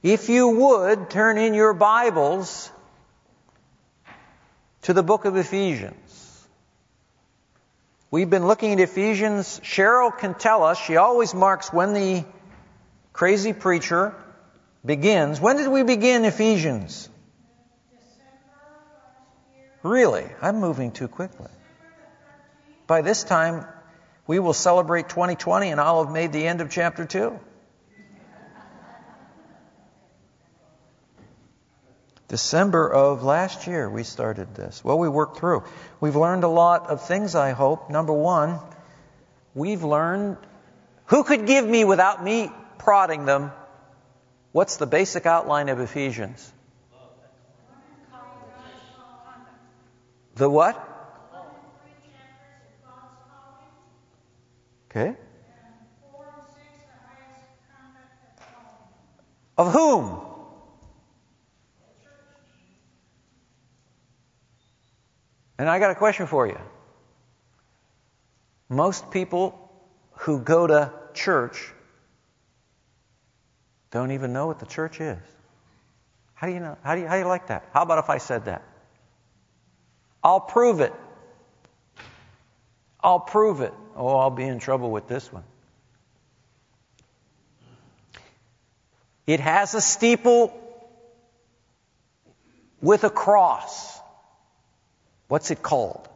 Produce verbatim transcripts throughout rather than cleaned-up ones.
If you would, turn in your Bibles to the book of Ephesians. We've been looking at Ephesians. Cheryl can tell us, she always marks when the crazy preacher begins. When did we begin Ephesians? Really? I'm moving too quickly. By this time, we will celebrate twenty twenty and I'll have made the end of chapter two. December of last year we started this. Well, we worked through. We've learned a lot of things, I hope. Number one, we've learned who could give me, without me prodding them, what's the basic outline of Ephesians? The what? Okay. Of whom? And I got a question for you. Most people who go to church don't even know what the church is. How do you know? How do you, how do you like that? How about if I said that? I'll prove it. I'll prove it. Oh, I'll be in trouble with this one. It has a steeple with a cross. What's it called?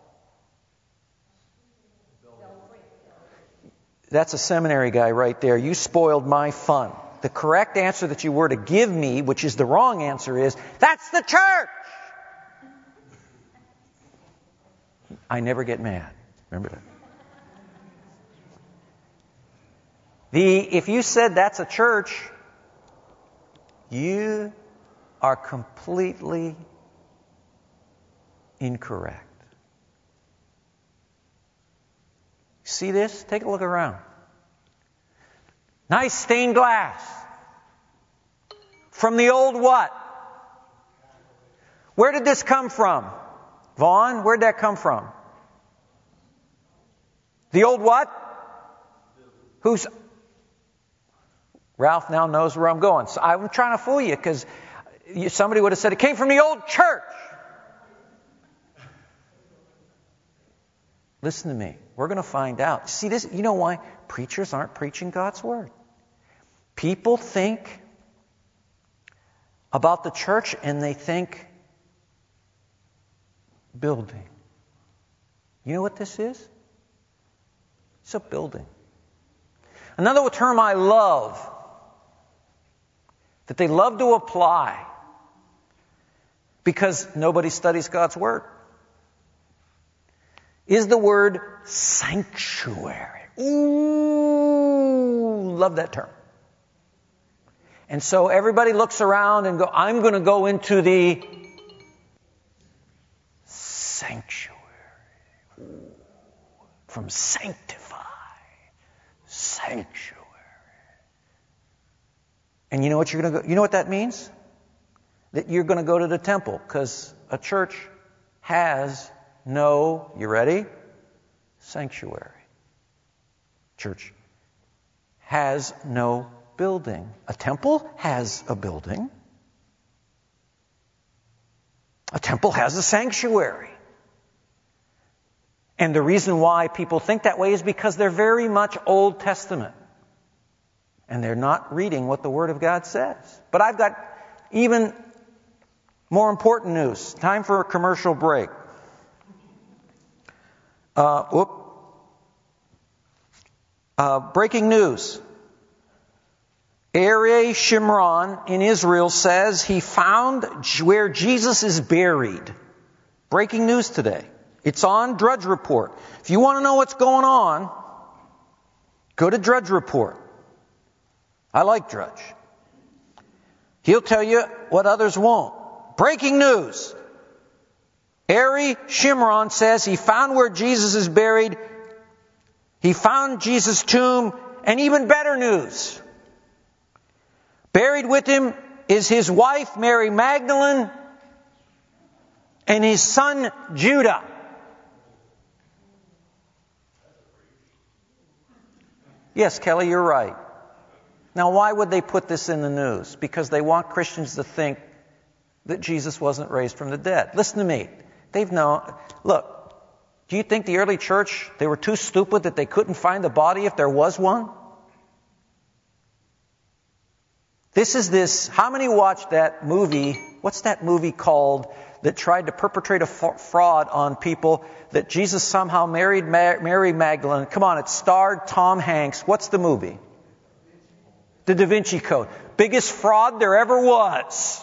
That's a seminary guy right there. You spoiled my fun. The correct answer that you were to give me, which is the wrong answer, is, that's the church! I never get mad. Remember that. The, if you said that's a church, you are completely incorrect. See this? Take a look around. Nice stained glass. From the old what? Where did this come from? Vaughn, where'd that come from? The old what? Who's... Ralph now knows where I'm going. So I'm trying to fool you because somebody would have said it came from the old church. Listen to me. We're going to find out. See this? You know why? Preachers aren't preaching God's Word. People think about the church and they think building. You know what this is? It's a building. Another term I love, that they love to apply because nobody studies God's Word, is the word sanctuary. Ooh, love that term. And so everybody looks around and go, I'm going to go into the sanctuary. Ooh, from sanctify. Sanctuary. And you know what you're going to go, you know what that means? That you're going to go to the temple, because a church has no, you ready? Sanctuary. Church has no building. A temple has a building. A temple has a sanctuary. And the reason why people think that way is because they're very much Old Testament. And they're not reading what the Word of God says. But I've got even more important news. Time for a commercial break. Uh, whoop. Uh, breaking news. Aryeh Shimron in Israel says he found where Jesus is buried. Breaking news today. It's on Drudge Report. If you want to know what's going on, go to Drudge Report. I like Drudge. He'll tell you what others won't. Breaking news. Aryeh Shimron says he found where Jesus is buried. He found Jesus' tomb. And even better news. Buried with him is his wife, Mary Magdalene, and his son, Judah. Yes, Kelly, you're right. Now, why would they put this in the news? Because they want Christians to think that Jesus wasn't raised from the dead. Listen to me. They've known, look, do you think the early church, they were too stupid that they couldn't find the body if there was one? This is this, how many watched that movie, what's that movie called, that tried to perpetrate a fraud on people, that Jesus somehow married Mary Magdalene? Come on, it starred Tom Hanks. What's the movie? The Da Vinci Code. Biggest fraud there ever was.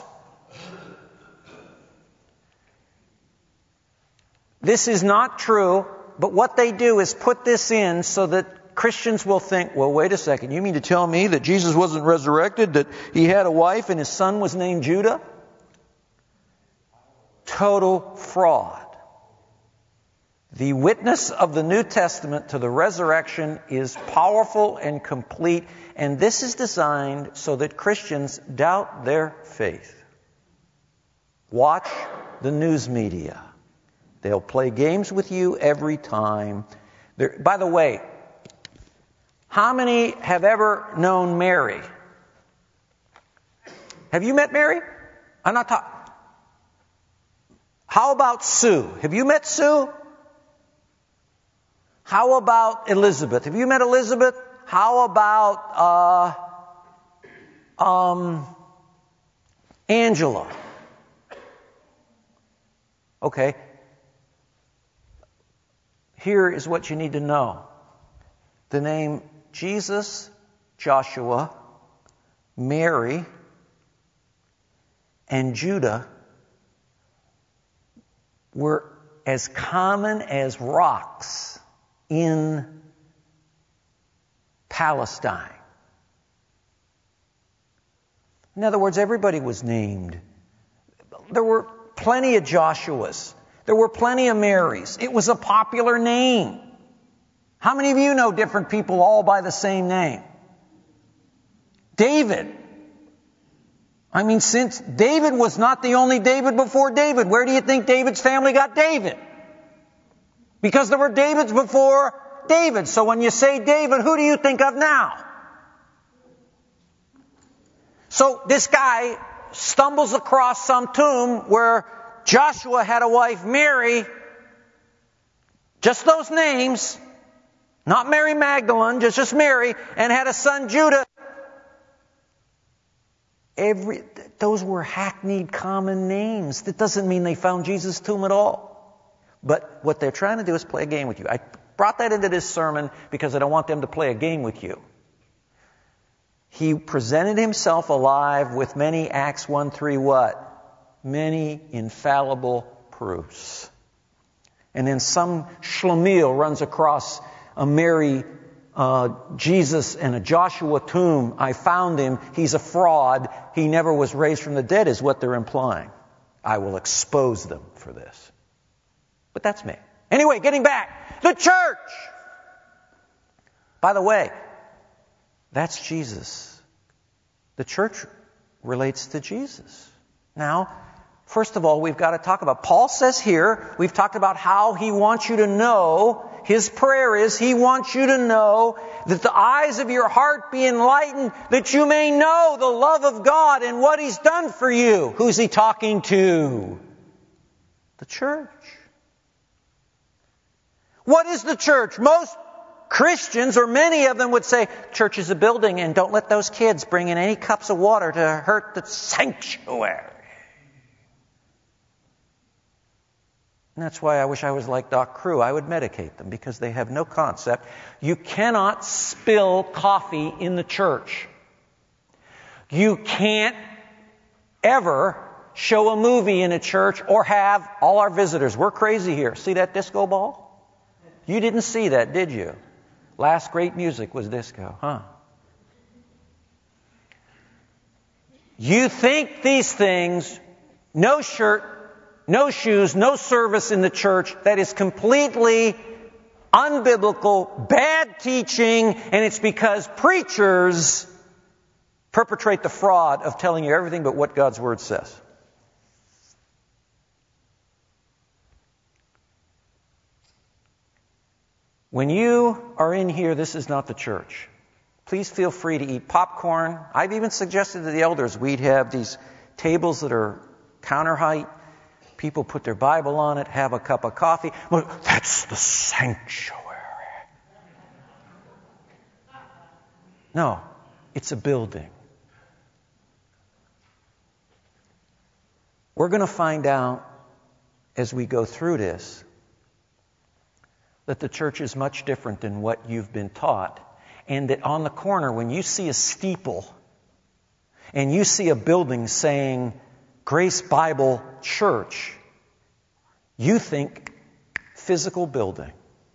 This is not true, but what they do is put this in so that Christians will think, well, wait a second, you mean to tell me that Jesus wasn't resurrected, that he had a wife and his son was named Judah? Total fraud. The witness of the New Testament to the resurrection is powerful and complete, and this is designed so that Christians doubt their faith. Watch the news media. They'll play games with you every time. They're, by the way, how many have ever known Mary? Have you met Mary? I'm not talking. How about Sue? Have you met Sue? How about Elizabeth? Have you met Elizabeth? How about uh, um, Angela? Okay. Here is what you need to know. The name Jesus, Joshua, Mary, and Judah were as common as rocks in Palestine. In other words, everybody was named. There were plenty of Joshuas. There were plenty of Marys. It was a popular name. How many of you know different people all by the same name? David. I mean, since David was not the only David before David, where do you think David's family got David? Because there were Davids before David. So when you say David, who do you think of now? So this guy stumbles across some tomb where Joshua had a wife, Mary. Just those names. Not Mary Magdalene, just, just Mary. And had a son, Judah. Every, those were hackneyed common names. That doesn't mean they found Jesus' tomb at all. But what they're trying to do is play a game with you. I brought that into this sermon because I don't want them to play a game with you. He presented himself alive with many, Acts one three what? Many infallible proofs. And then some schlemiel runs across a Mary, uh, Jesus and a Joshua tomb. I found him. He's a fraud. He never was raised from the dead is what they're implying. I will expose them for this. But that's me. Anyway, getting back. The church! By the way, that's Jesus. The church relates to Jesus. Now, first of all, we've got to talk about, Paul says here, we've talked about how he wants you to know, his prayer is, he wants you to know that the eyes of your heart be enlightened, that you may know the love of God and what he's done for you. Who's he talking to? The church. What is the church? Most Christians, or many of them, would say, church is a building and don't let those kids bring in any cups of water to hurt the sanctuary. And that's why I wish I was like Doc Crew. I would medicate them because they have no concept. You cannot spill coffee in the church. You can't ever show a movie in a church or have all our visitors. We're crazy here. See that disco ball? You didn't see that, did you? Last great music was disco, huh? You think these things, no shirt, no shoes, no service in the church, that is completely unbiblical, bad teaching, and it's because preachers perpetrate the fraud of telling you everything but what God's Word says. When you are in here, this is not the church. Please feel free to eat popcorn. I've even suggested to the elders we'd have these tables that are counter height. People put their Bible on it, have a cup of coffee. Well, that's the sanctuary. No, it's a building. We're going to find out as we go through this that the church is much different than what you've been taught. And that on the corner, when you see a steeple and you see a building saying Grace Bible Church, you think physical building.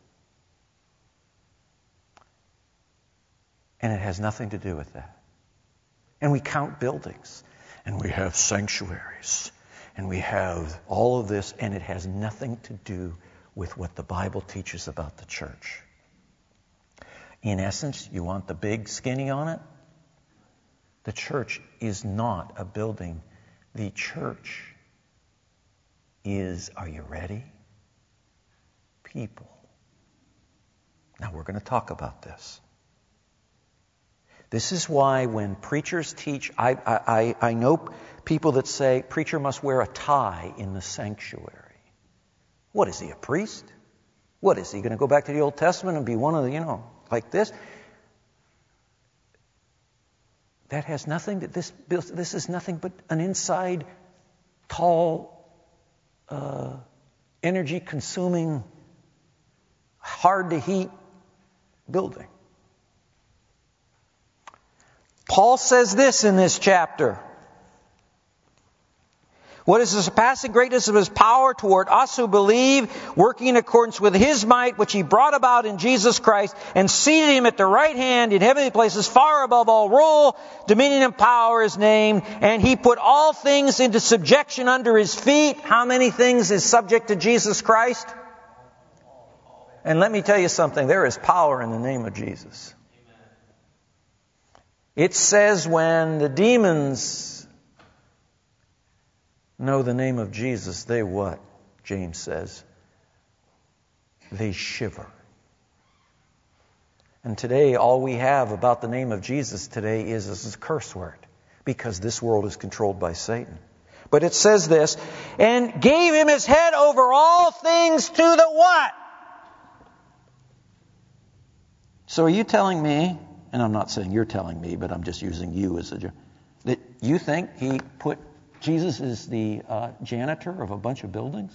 And it has nothing to do with that. And we count buildings. And we have sanctuaries. And we have all of this. And it has nothing to do with what the Bible teaches about the church. In essence, you want the big skinny on it? The church is not a building. The church is, are you ready? People. Now we're going to talk about this. This is why when preachers teach, I, I, I know people that say preacher must wear a tie in the sanctuary. What is he, a priest? What is he going to go back to the Old Testament and be one of the, you know, like this? That has nothing, that this, this is nothing but an inside, tall, uh, energy-consuming, hard-to-heat building. Paul says this in this chapter. What is the surpassing greatness of His power toward us who believe, working in accordance with His might, which He brought about in Jesus Christ, and seated Him at the right hand in heavenly places, far above all rule, dominion, and power is named, and He put all things into subjection under His feet. How many things is subject to Jesus Christ? And let me tell you something, there is power in the name of Jesus. It says when the demons know the name of Jesus, they what? James says, they shiver. And today, all we have about the name of Jesus today is, is a curse word, because this world is controlled by Satan. But it says this, and gave Him His head over all things to the what? So are you telling me, and I'm not saying you're telling me, but I'm just using you as a, that you think He put Jesus is the uh, janitor of a bunch of buildings?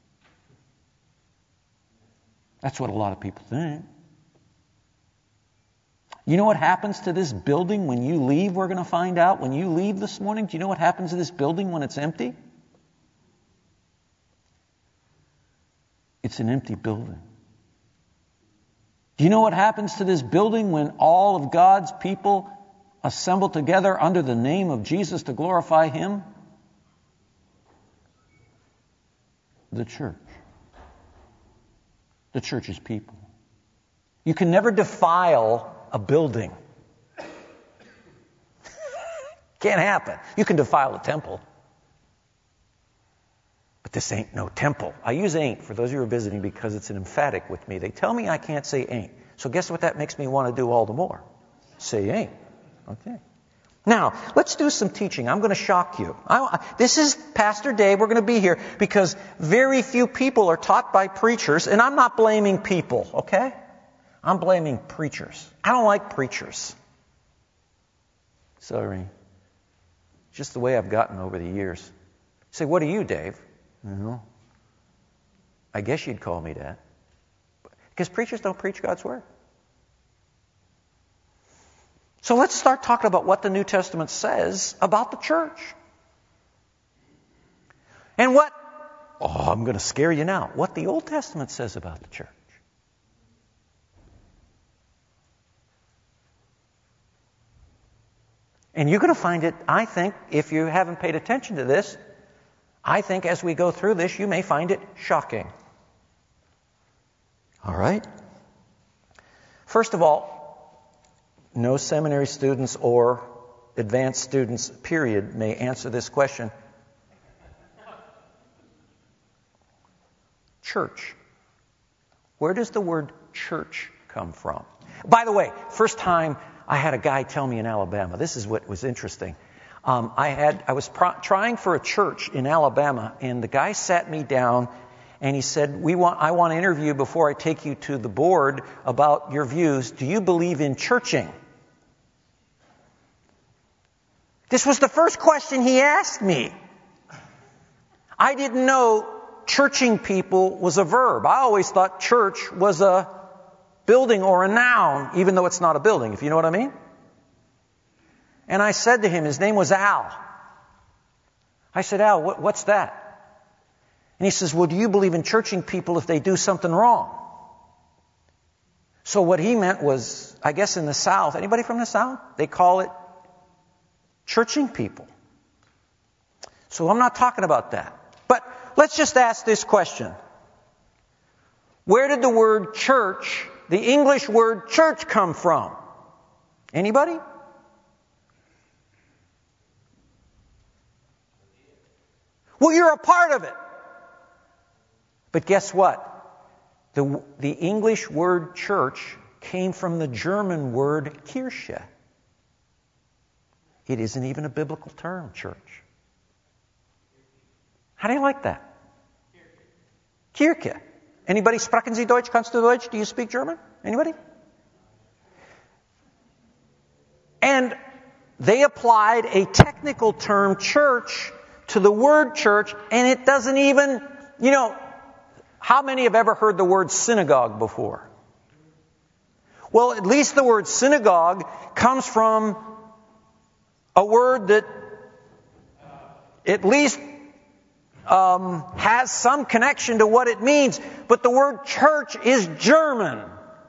That's what a lot of people think. You know what happens to this building when you leave? We're going to find out when you leave this morning. Do you know what happens to this building when it's empty? It's an empty building. Do you know what happens to this building when all of God's people assemble together under the name of Jesus to glorify Him? The church. The church is people. You can never defile a building. Can't happen. You can defile a temple. But this ain't no temple. I use ain't for those of you who are visiting because it's an emphatic with me. They tell me I can't say ain't. So guess what that makes me want to do all the more? Say ain't. Okay. Now, let's do some teaching. I'm going to shock you. I, this is Pastor Dave. We're going to be here because very few people are taught by preachers, and I'm not blaming people, okay? I'm blaming preachers. I don't like preachers. Sorry. Just the way I've gotten over the years. You say, what are you, Dave? No. I guess you'd call me that. Because preachers don't preach God's Word. So let's start talking about what the New Testament says about the church. And what, oh, I'm going to scare you now, what the Old Testament says about the church. And you're going to find it, I think, if you haven't paid attention to this, I think as we go through this, you may find it shocking. All right? First of all, no seminary students or advanced students, period, may answer this question. Church. Where does the word church come from? By the way, first time I had a guy tell me in Alabama, this is what was interesting. Um, I had I was pro- trying for a church in Alabama, and the guy sat me down, and he said, "We want I want to interview before I take you to the board about your views. Do you believe in churching?" This was the first question he asked me. I didn't know churching people was a verb. I always thought church was a building or a noun, even though it's not a building, if you know what I mean. And I said to him, his name was Al. I said, "Al, what, what's that?" And he says, "Well, do you believe in churching people if they do something wrong?" So what he meant was, I guess in the South, anybody from the South? They call it churching people. So I'm not talking about that. But let's just ask this question. Where did the word church, the English word church, come from? Anybody? Well, you're a part of it. But guess what? The, the English word church came from the German word Kirche. It isn't even a biblical term, church. How do you like that? Kirche. Anybody? Sprechen Sie Deutsch? Kannst du Deutsch? Do you speak German? Anybody? And they applied a technical term, church, to the word church, and it doesn't even, you know, how many have ever heard the word synagogue before? Well, at least the word synagogue comes from a word that at least um, has some connection to what it means. But the word church is German.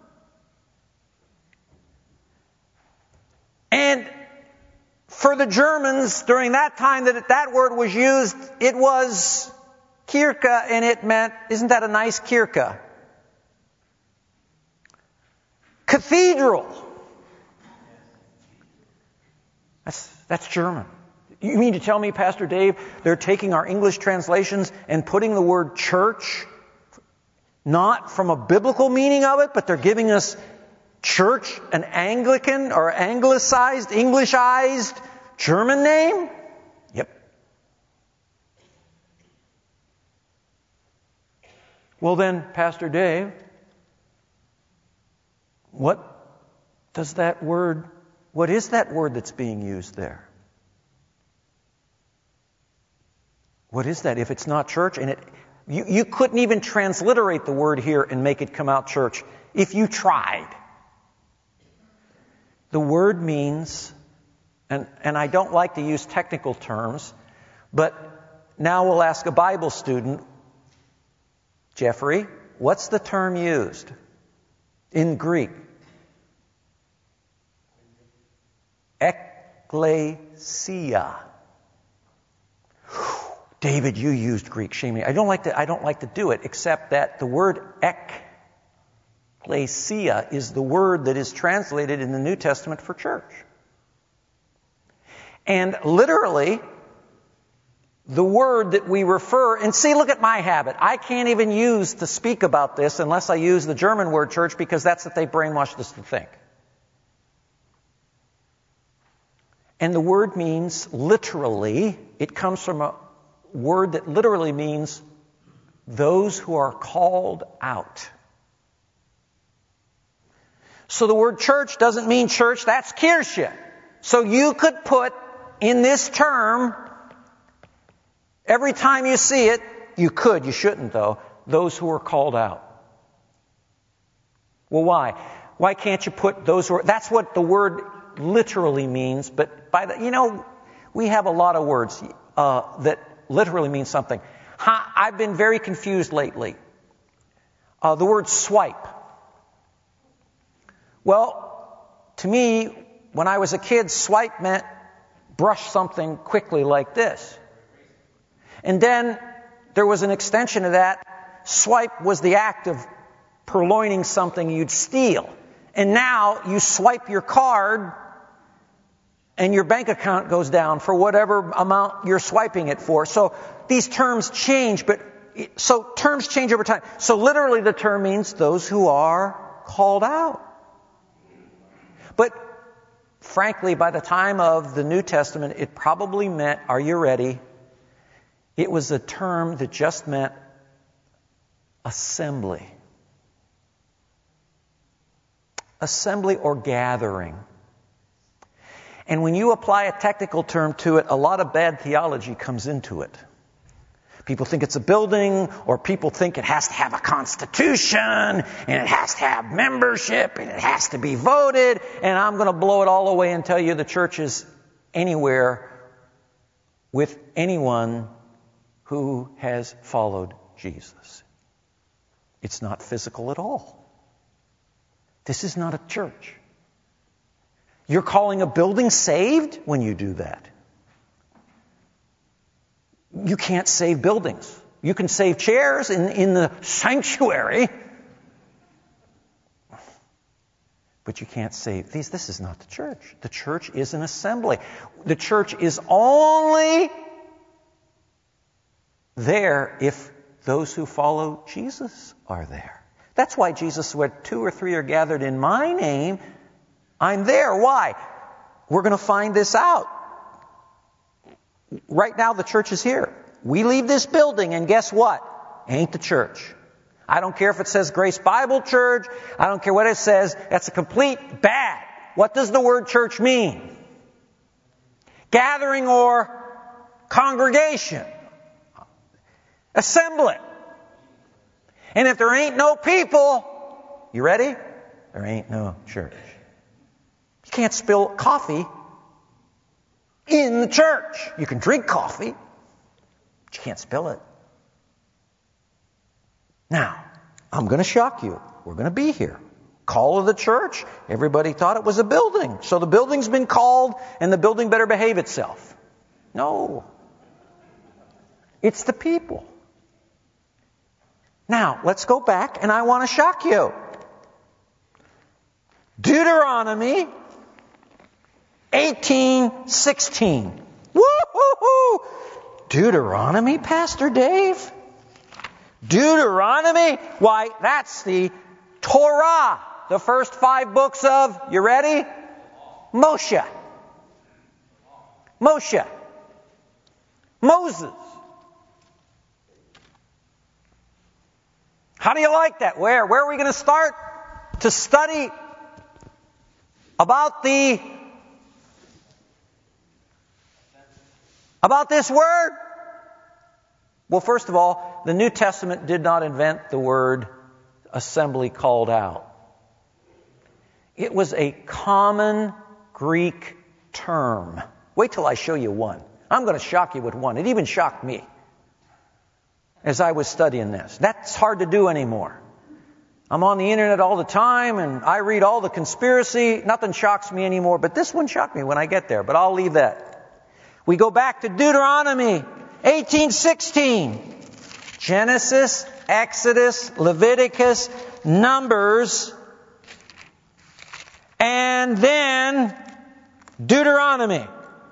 And for the Germans, during that time that that word was used, it was Kirche, and it meant, isn't that a nice Kirche? Cathedral. That's, that's German. You mean to tell me, Pastor Dave, they're taking our English translations and putting the word church, not from a biblical meaning of it, but they're giving us church, an Anglican or anglicized, Englishized German name? Yep. Well then, Pastor Dave, what does that word, what is that word that's being used there? What is that? If it's not church, and it, you, you couldn't even transliterate the word here and make it come out church if you tried. The word means, and, and I don't like to use technical terms, but now we'll ask a Bible student, Jeffrey, what's the term used in Greek? Ekklesia. David, you used Greek. Shame me. I don't like to, I don't like to do it, except that the word ekklesia is the word that is translated in the New Testament for church. And literally, the word that we refer, and see, look at my habit. I can't even use to speak about this unless I use the German word church, because that's what they brainwashed us to think. And the word means literally, it comes from a word that literally means those who are called out. So the word church doesn't mean church, that's Kirche. So you could put in this term, every time you see it, you could, you shouldn't though, those who are called out. Well, why? Why can't you put those who are, that's what the word literally means, but by the, you know, we have a lot of words uh, that literally mean something. I've been very confused lately. Uh, the word swipe. Well, to me, when I was a kid, swipe meant brush something quickly like this. And then there was an extension of that. Swipe was the act of purloining something you'd steal. And now you swipe your card and your bank account goes down for whatever amount you're swiping it for. So these terms change, but so terms change over time. So literally the term means those who are called out. But Frankly, by the time of the New Testament, it probably meant, are you ready? It was a term that just meant assembly. Assembly or gathering. And when you apply a technical term to it, a lot of bad theology comes into it. People think it's a building, or people think it has to have a constitution, and it has to have membership, and it has to be voted, and I'm going to blow it all away and tell you the church is anywhere with anyone who has followed Jesus. It's not physical at all. This is not a church. You're calling a building saved when you do that. You can't save buildings. You can save chairs in, in the sanctuary, but you can't save these. This is not the church. The church is an assembly. The church is only there if those who follow Jesus are there. That's why Jesus said, where two or three are gathered in my name, I'm there. Why? We're going to find this out. Right now, the church is here. We leave this building, and guess what? Ain't the church. I don't care if it says Grace Bible Church. I don't care what it says. That's a complete bad. What does the word church mean? Gathering or congregation. Assembly. And if there ain't no people, you ready? There ain't no church. You can't spill coffee in the church. You can drink coffee, but you can't spill it. Now, I'm going to shock you. We're going to be here. Call of the church. Everybody thought it was a building. So the building's been called, and the building better behave itself. No. It's the people. Now, let's go back, and I want to shock you. Deuteronomy eighteen sixteen. Woo-hoo-hoo! Deuteronomy, Pastor Dave? Deuteronomy? Why, that's the Torah. The first five books of, you ready? Moshe. Moshe. Moses. How do you like that? Where? Where are we going to start to study about the About this word? Well, first of all, the New Testament did not invent the word assembly called out. It was a common Greek term. Wait till I show you one. I'm going to shock you with one. It even shocked me as I was studying this. That's hard to do anymore. I'm on the internet all the time, and I read all the conspiracy. Nothing shocks me anymore, but this one shocked me when I get there, but I'll leave that. We go back to Deuteronomy eighteen sixteen. Genesis, Exodus, Leviticus, Numbers, and then Deuteronomy.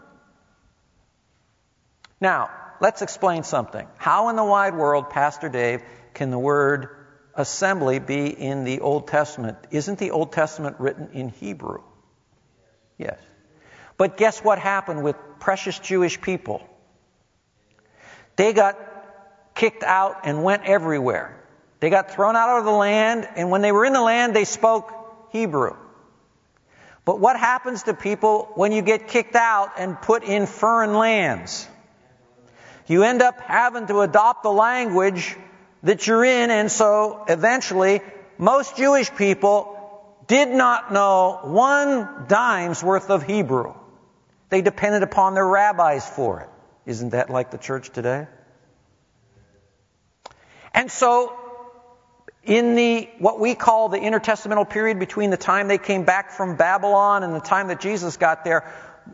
Now, let's explain something. How in the wide world, Pastor Dave, can the word assembly be in the Old Testament? Isn't the Old Testament written in Hebrew? Yes. But guess what happened with precious Jewish people? They got kicked out and went everywhere. They got thrown out of the land, and when they were in the land, they spoke Hebrew. But what happens to people when you get kicked out and put in foreign lands? You end up having to adopt the language that you're in, and so eventually most Jewish people did not know one dime's worth of Hebrew. They depended upon their rabbis for it. Isn't that like the church today? And so, in the what we call the intertestamental period between the time they came back from Babylon and the time that Jesus got there,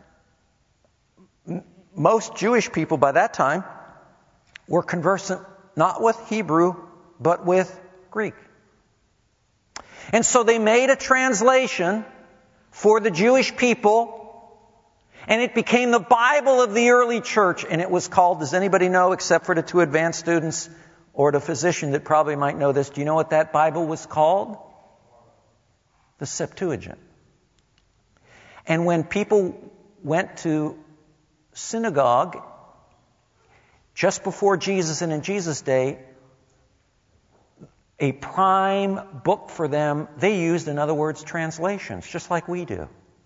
m- most Jewish people by that time were conversant not with Hebrew, but with Greek. And so they made a translation for the Jewish people, and it became the Bible of the early church, and it was called, does anybody know, except for the two advanced students or the physician that probably might know this, do you know what that Bible was called? The Septuagint. And when people went to synagogue just before Jesus and in Jesus' day, a prime book for them, they used, in other words, translations, just like we do.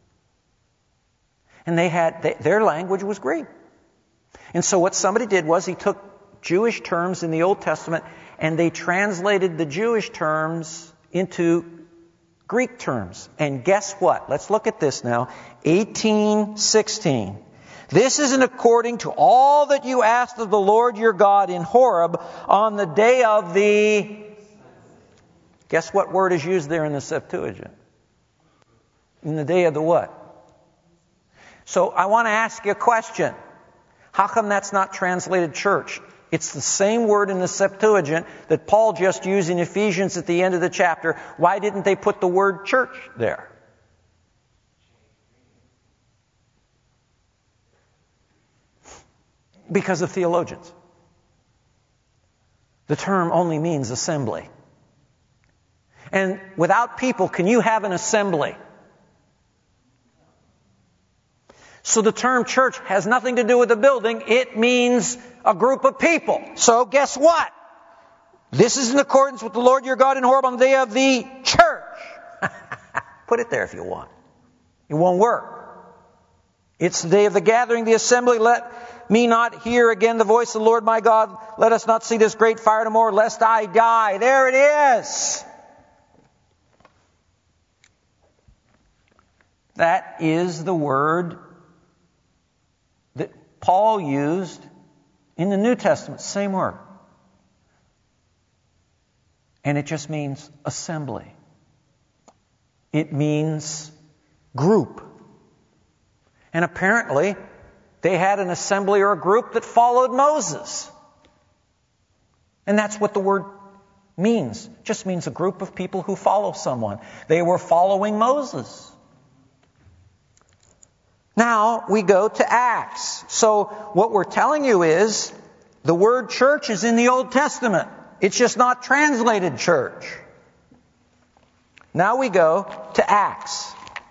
And they had they, their language was Greek. And so what somebody did was he took Jewish terms in the Old Testament and they translated the Jewish terms into Greek terms. And guess what? Let's look at this now. eighteen sixteen. This isn't according to all that you asked of the Lord your God in Horeb on the day of the... Guess what word is used there in the Septuagint? In the day of the what? So I want to ask you a question. How come that's not translated church? It's the same word in the Septuagint that Paul just used in Ephesians at the end of the chapter. Why didn't they put the word church there? Because of theologians. The term only means assembly. And without people, can you have an assembly? So the term church has nothing to do with the building. It means a group of people. So guess what? This is in accordance with the Lord your God in Horeb on the day of the church. Put it there if you want. It won't work. It's the day of the gathering, the assembly. Let me not hear again the voice of the Lord my God. Let us not see this great fire tomorrow, lest I die. There it is. That is the word that Paul used in the New Testament. Same word. And it just means assembly. It means group. And apparently, they had an assembly or a group that followed Moses. And that's what the word means. It just means a group of people who follow someone. They were following Moses. Now we go to Acts. So what we're telling you is the word church is in the Old Testament. It's just not translated church. Now we go to Acts.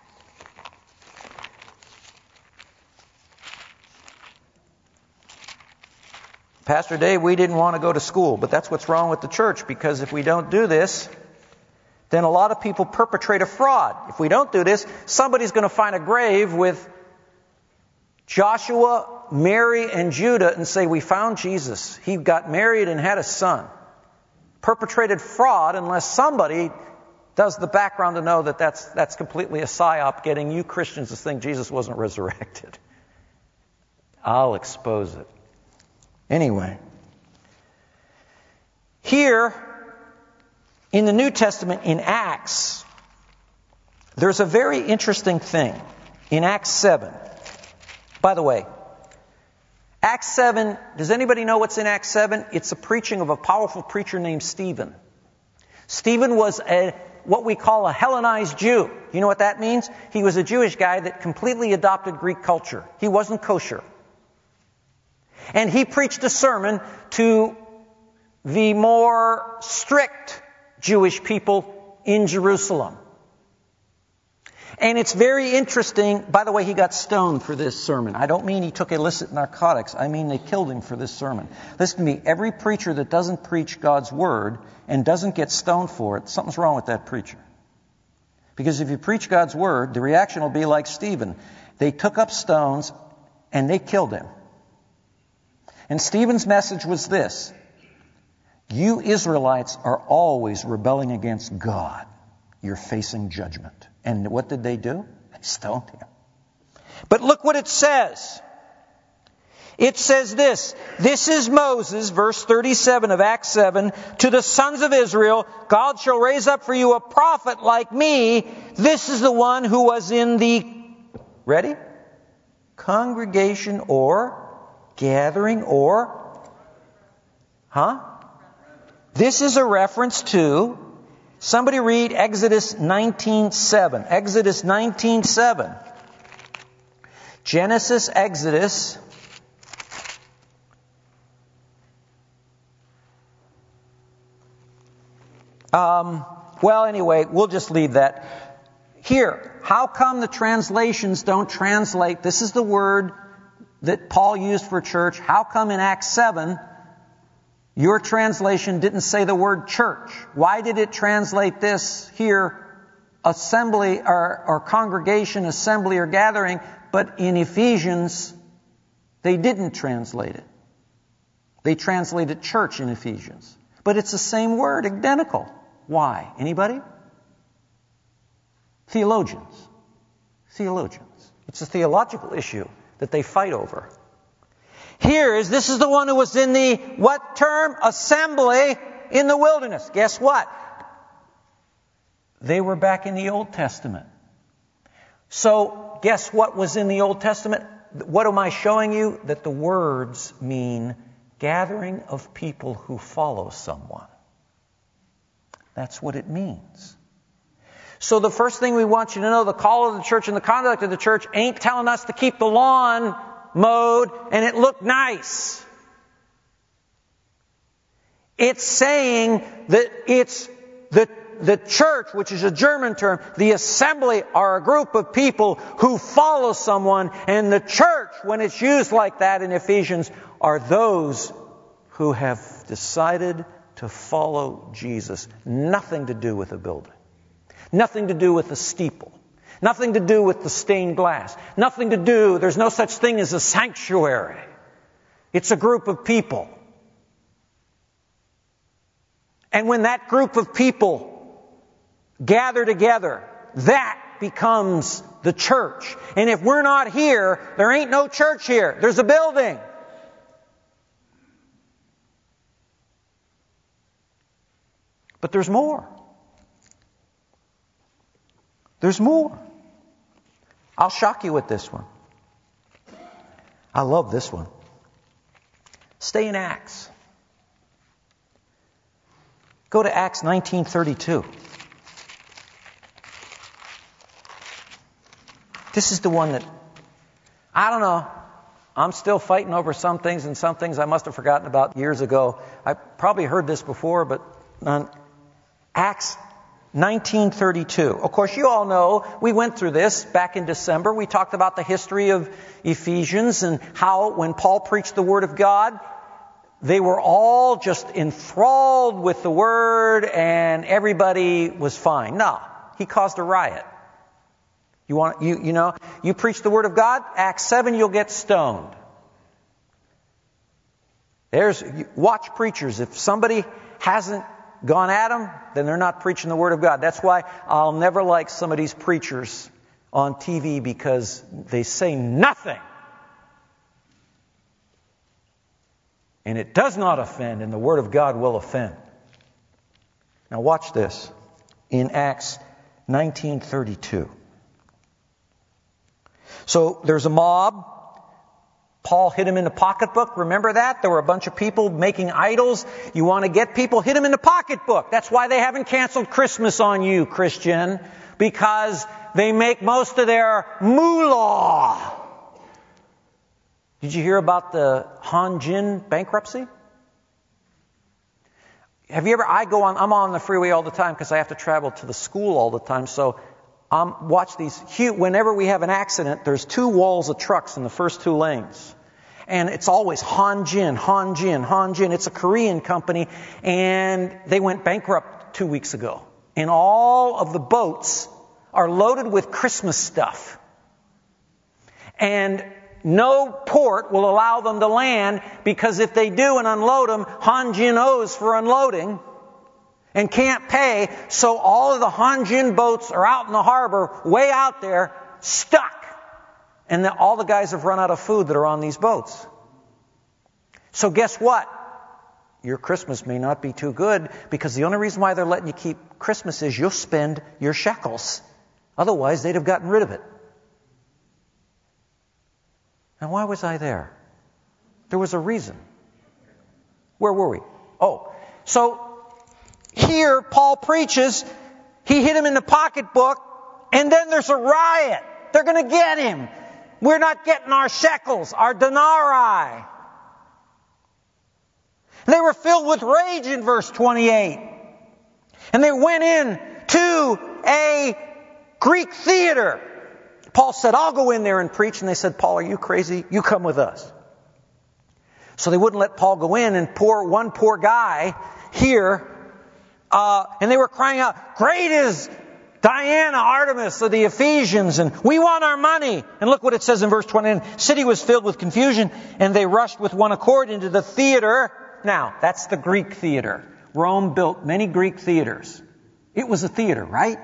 Pastor Dave, we didn't want to go to school, but that's what's wrong with the church, because if we don't do this, then a lot of people perpetrate a fraud. If we don't do this, somebody's going to find a grave with Joshua, Mary, and Judah and say, we found Jesus. He got married and had a son. Perpetrated fraud unless somebody does the background to know that that's, that's completely a psyop, getting you Christians to think Jesus wasn't resurrected. I'll expose it. Anyway, here in the New Testament, in Acts, there's a very interesting thing. In Acts seven. By the way, Acts seven, does anybody know what's in Acts seven? It's a preaching of a powerful preacher named Stephen. Stephen was a what we call a Hellenized Jew. You know what that means? He was a Jewish guy that completely adopted Greek culture. He wasn't kosher. And he preached a sermon to the more strict Jewish people in Jerusalem. And it's very interesting. By the way, he got stoned for this sermon. I don't mean he took illicit narcotics. I mean they killed him for this sermon. Listen to me. Every preacher that doesn't preach God's word and doesn't get stoned for it, something's wrong with that preacher. Because if you preach God's word, the reaction will be like Stephen. They took up stones and they killed him. And Stephen's message was this: you Israelites are always rebelling against God. You're facing judgment. And what did they do? They stoned him. But look what it says. It says this. This is Moses, verse thirty-seven of Acts seven. To the sons of Israel, God shall raise up for you a prophet like me. This is the one who was in the, ready? Congregation or gathering or, huh? This is a reference to, somebody read Exodus nineteen seven. Exodus nineteen seven. Genesis, Exodus. Um, well, anyway, we'll just leave that. Here, how come the translations don't translate? This is the word that Paul used for church. How come in Acts seven, your translation didn't say the word church? Why did it translate this here, assembly or, or congregation, assembly or gathering, but in Ephesians, they didn't translate it. They translated church in Ephesians. But it's the same word, identical. Why? Anybody? Theologians. Theologians. It's a theological issue that they fight over. Here is, this is the one who was in the, what term? Assembly in the wilderness. Guess what? They were back in the Old Testament. So, guess what was in the Old Testament? What am I showing you? That the words mean gathering of people who follow someone. That's what it means. So the first thing we want you to know, the call of the church and the conduct of the church ain't telling us to keep the lawn mowed and it look nice. It's saying that it's the, the church, which is a German term, the assembly are a group of people who follow someone, and the church, when it's used like that in Ephesians, are those who have decided to follow Jesus. Nothing to do with a building. Nothing to do with the steeple. Nothing to do with the stained glass. Nothing to do, there's no such thing as a sanctuary. It's a group of people. And when that group of people gather together, that becomes the church. And if we're not here, there ain't no church here. There's a building. But there's more. There's more. I'll shock you with this one. I love this one. Stay in Acts. Go to Acts nineteen thirty-two. This is the one that, I don't know, I'm still fighting over some things, and some things I must have forgotten about years ago. I probably heard this before, but none. Acts nineteen thirty-two. Of course, you all know, we went through this back in December. We talked about the history of Ephesians and how when Paul preached the Word of God, they were all just enthralled with the Word and everybody was fine. No, he caused a riot. You want, you, you know, you preach the Word of God, Acts seven, you'll get stoned. There's, watch preachers. If somebody hasn't gone at them, then they're not preaching the Word of God. That's why I'll never like some of these preachers on T V, because they say nothing. And it does not offend, and the Word of God will offend. Now watch this. In Acts nineteen thirty-two. So there's a mob. Paul hit him in the pocketbook. Remember that? There were a bunch of people making idols. You want to get people? Hit them in the pocketbook. That's why they haven't canceled Christmas on you, Christian. Because they make most of their moolah. Did you hear about the Han Jin bankruptcy? Have you ever, I go on, I'm on the freeway all the time because I have to travel to the school all the time. So um, watch these, huge, whenever we have an accident, there's two walls of trucks in the first two lanes. And it's always Han Jin, Han Jin, Han Jin. It's a Korean company, and they went bankrupt two weeks ago. And all of the boats are loaded with Christmas stuff. And no port will allow them to land, because if they do and unload them, Han Jin owes for unloading and can't pay. So all of the Han Jin boats are out in the harbor, way out there, stuck. And the, all the guys have run out of food that are on these boats. So guess what? Your Christmas may not be too good, because the only reason why they're letting you keep Christmas is you'll spend your shekels. Otherwise, they'd have gotten rid of it. Now, why was I there? There was a reason. Where were we? Oh, so here Paul preaches. He hit him in the pocketbook, and then there's a riot. They're going to get him. We're not getting our shekels, our denarii. They were filled with rage in verse twenty-eight. And they went in to a Greek theater. Paul said, I'll go in there and preach. And they said, Paul, are you crazy? You come with us. So they wouldn't let Paul go in, and poor one poor guy here, uh, and they were crying out, great is Diana, Artemis of the Ephesians, and we want our money. And look what it says in verse twenty. And the city was filled with confusion, and they rushed with one accord into the theater. Now, that's the Greek theater. Rome built many Greek theaters. It was a theater, right?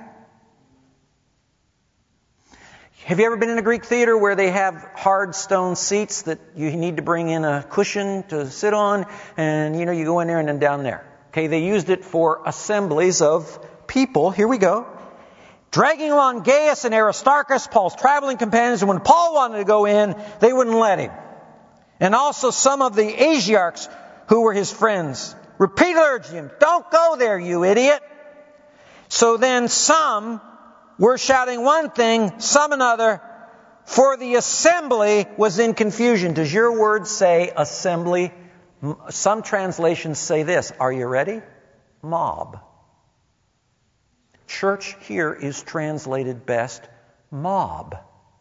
Have you ever been in a Greek theater where they have hard stone seats that you need to bring in a cushion to sit on? And, you know, you go in there and then down there. Okay, they used it for assemblies of people. Here we go. Dragging along Gaius and Aristarchus, Paul's traveling companions. And when Paul wanted to go in, they wouldn't let him. And also some of the Asiarchs who were his friends. Repeatedly urged him, don't go there, you idiot. So then some were shouting one thing, some another, for the assembly was in confusion. Does your word say assembly? Some translations say this. Are you ready? Mob. Church here is translated best mob.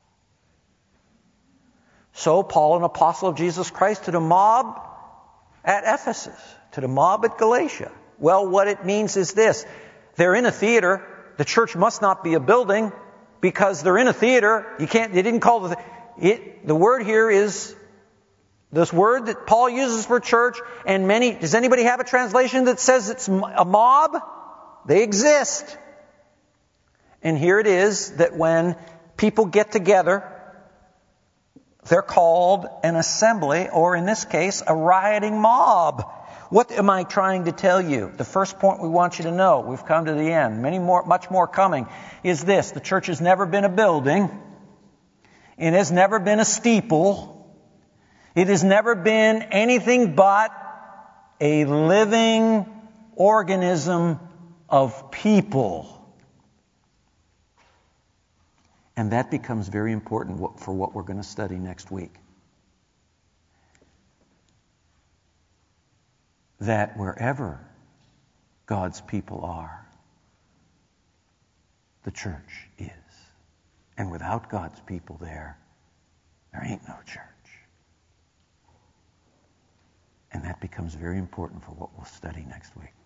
So Paul, an apostle of Jesus Christ, to the mob at Ephesus, to the mob at Galatia. Well, what it means is this. They're in a theater. The church must not be a building because they're in a theater. You can't, they didn't call the, it, the word here is this word that Paul uses for church, and many, does anybody have a translation that says it's a mob? They exist. And here it is that when people get together, they're called an assembly, or in this case, a rioting mob. What am I trying to tell you? The first point we want you to know, we've come to the end, many more, much more coming, is this. The church has never been a building. It has never been a steeple. It has never been anything but a living organism of people. And that becomes very important for what we're going to study next week. That wherever God's people are, the church is. And without God's people there, there ain't no church. And that becomes very important for what we'll study next week.